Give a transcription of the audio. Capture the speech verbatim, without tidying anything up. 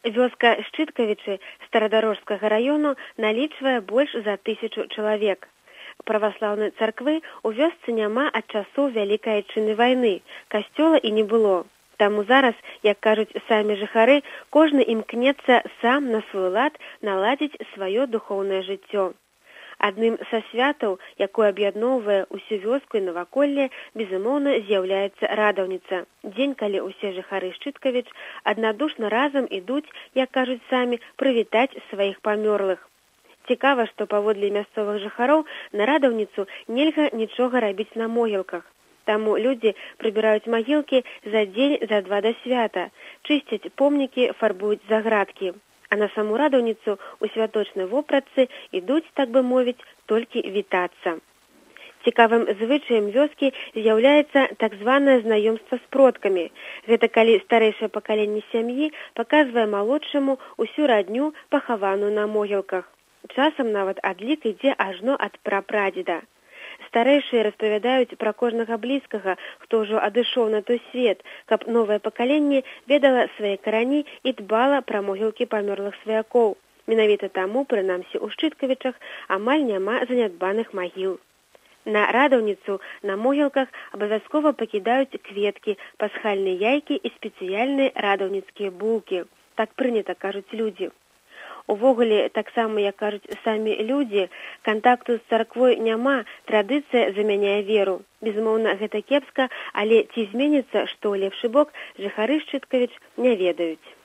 Вёска Шчыткавічы Старадарожскага раёну налічвае больш за тысячу чалавек. Праваслаўнай царквы ў вёсцы няма ад часоў Вялікай Айчыннай вайны, касцёла і не было. Таму зараз, як кажуць самі жыхары, кожны імкнецца сам на свой лад наладзіць сваё духоўнае жыццё. Адным са святаў, якое аб'ядноўвае ўсю вёску і наваколле, безумоўна, з'яўляецца радаўніца. Дзень, калі ўсе жыхары Шчыткавіч аднадушна разам ідуць, як кажуць самі, прывітаць сваіх памёрлых. Цікава, што паводле мясцовых жыхароў на радаўніцу нельга нічога рабіць на могілках. Таму людзі прыбіраюць магілкі за дзень, за два да свята, чысцяць помнікі, фарбуюць заградкі. А на саму радаўніцу у святочнай вопратцы ідуць, так бы мовіць, толькі вітацца. Цікавым звычаем вёскі з'яўляецца так званае знаёмства з продкамі. Гэта калі старэйшае пакаленне сям'і паказвае малодшаму ўсю радню, пахаваную на могілках. Часам нават адлік ідзе ажно ад прапрадзеда. Старэйшыя распавядаюць пра кожнага блізкага, хто ўжо адышоў на той свет, каб новае пакаленне ведала свае карані і дбала пра могілкі памёрлых сваякоў. Менавіта таму, прынамсі ў Шчыткавічах, амаль няма занядбаных магіл. На радаўніцу на могілках абавязкова пакідаюць кветкі, пасхальныя яйкі і спецыяльныя радаўніцкія булкі. Так прынята, кажуць людзі. Увогуле, таксама, як кажуць самі людзі, кантакту з царквой няма, традыцыя замяняе веру. Безумоўна, гэта кепска, але ці зменіцца, што ў лепшы бок, жыхары Шчыткавіч не ведаюць.